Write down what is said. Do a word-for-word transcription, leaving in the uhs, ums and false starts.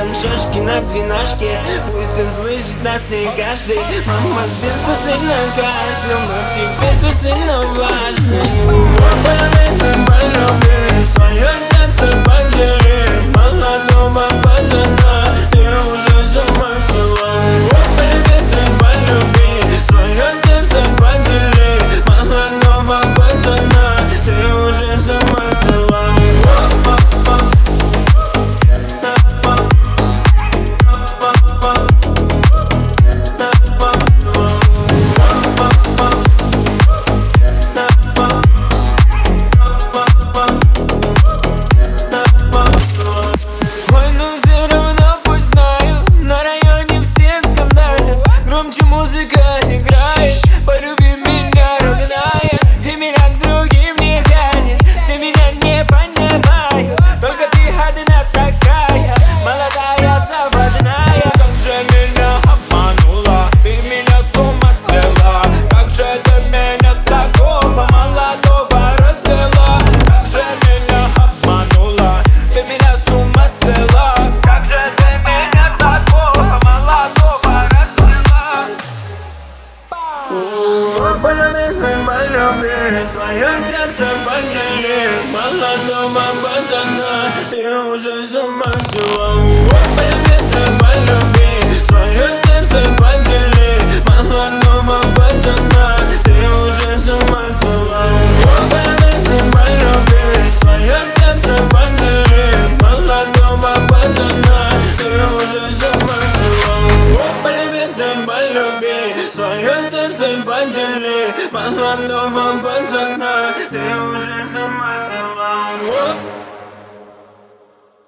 там шашки на двенашке. Пусть услышит нас не каждый. Мама в сердце сильно кашлял, но теперь ты сильно важный. Половины полюби свое сердце подели. Молодого пацана ты уже замысла. Половины полюби свое сердце подели. Молодого пацана ты уже замысла. Музыка играет, полюби меня, родная. И меня к другим не тянет, все меня не понимают. Только ты одна такая, молодая, заводная. Как же меня обманула, ты меня с ума свела. Как же ты меня такого молодого развела. Как же меня обманула, ты меня с ума свела. Как же ты меня такого молодого развела. Половины полюби свое сердце подели. Молодого пацана ты уже с ума свела. Половины полюби свое сердце подели. Молодого пацана ты уже с ума свела. Половины полюби свое сердце подели. Молодого пацана ты уже с ума свела. Половины полюби свое сердце подели. Молодого пацана ты уже